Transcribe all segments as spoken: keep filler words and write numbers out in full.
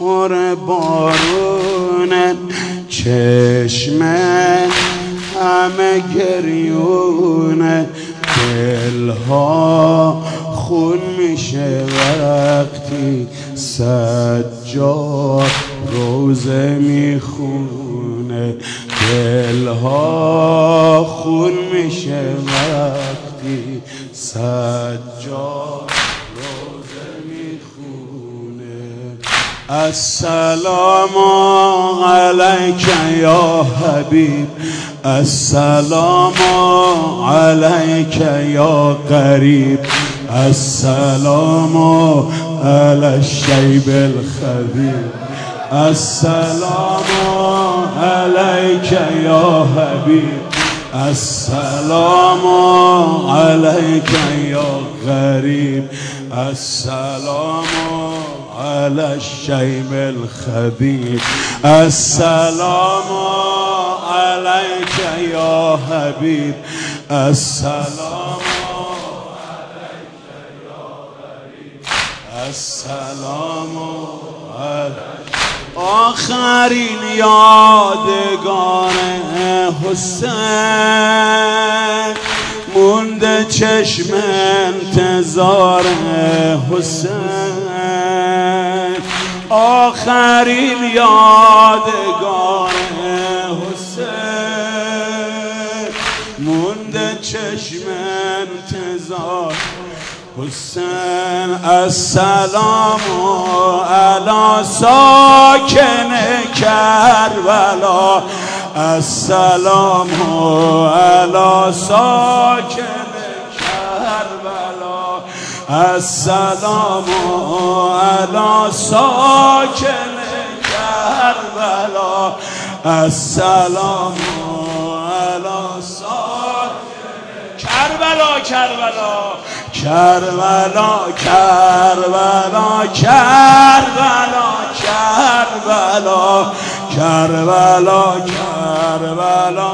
پر بارونه، چشم همه گریونه، دلها خون میشه وقتی سجاد روزه میخونه، دلها خون میشه وقتی سجاد روزه میخونه. السلام علیک یا حبیب، السلام علیک یا قریب، السلام علی الشیب الخبیب، السلام علیک یا حبیب، السلام علیک یا غریب، السلام علی الشیب الخبیب، السلام علیک یا حبیب، السلام علیک یا غریب، السلام علیک. آخرین یادگار حسین مونده چشم انتظار حسین، آخرین یادگار حسین مونده چشم انتظار حسین. السلام علی ساکن کربلا، السلام علی ساکن کربلا، السلام علی ساکن کربلا، السلام علی ساکن کربلا، کربلا کربلا کربلا کربلا کربلا کربلا کربلا.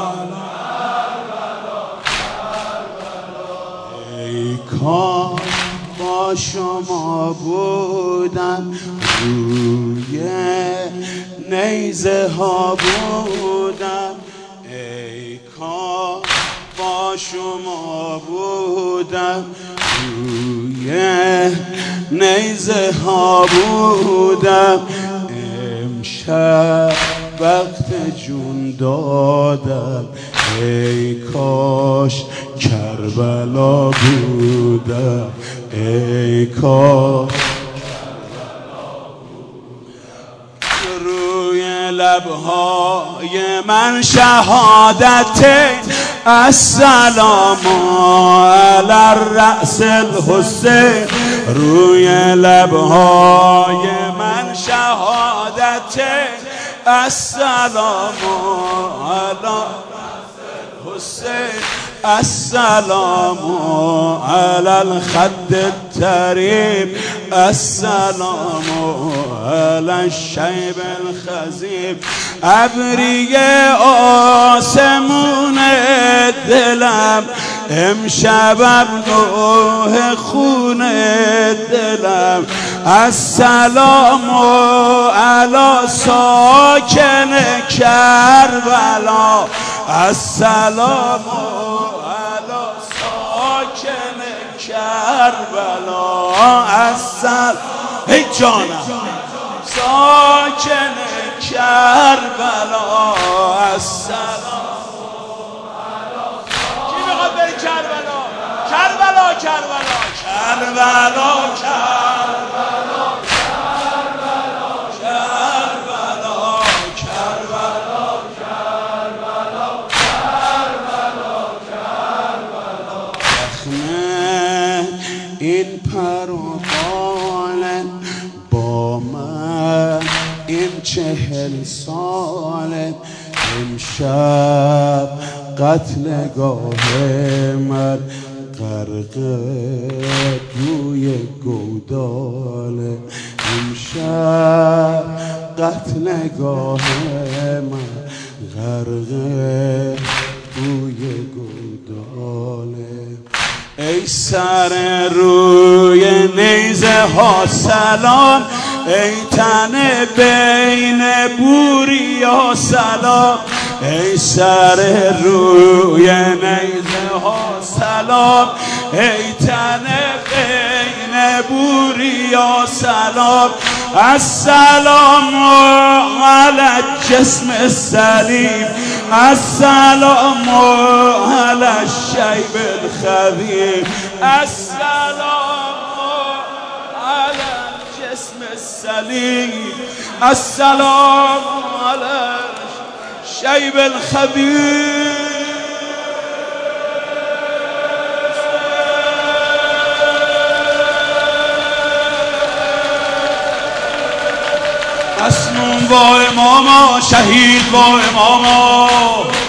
ای کاش با شما بودم، روی نیزه ها بودم، ای کاش با شما بودم، روی نیزه ها بودم، امشب وقت جون دادم، ای کاش کربلا بودم، ای کاش روی لبهای من شهادت السلام علی الرأس الحسین، روی لبهای من شهادت السلام علی الرأس الحسین، السلام علی الخد الطریب، السلام علی الشیب الخضیب. ابریه آسمون دلم امشب ابروح خون دلم، السلام علی ساکن کربلا، السلام علی ساکن کربلا، السلام ای جانم ساکن کربلا، السلام علی. کی میخواد بری کربلا؟ کربلا کربلا کربلا کربلا این پر و بال با من این چهل سال، امشب قتلگاه من غرق دوی گوداله، امشب قتلگاه من غرق دوی گوداله. ای سر روی نیزه ها سلام، ای تن بین بوریا سلام ای سر روی نیزه ها سلام ای تن بین بوریا سلام السلام علی الجسم السلیم السلام علی الشیب الخبیر السلام علی الجسم السلیم السلام علی الشیب الخبیر مسنون با اماما شهید با اماما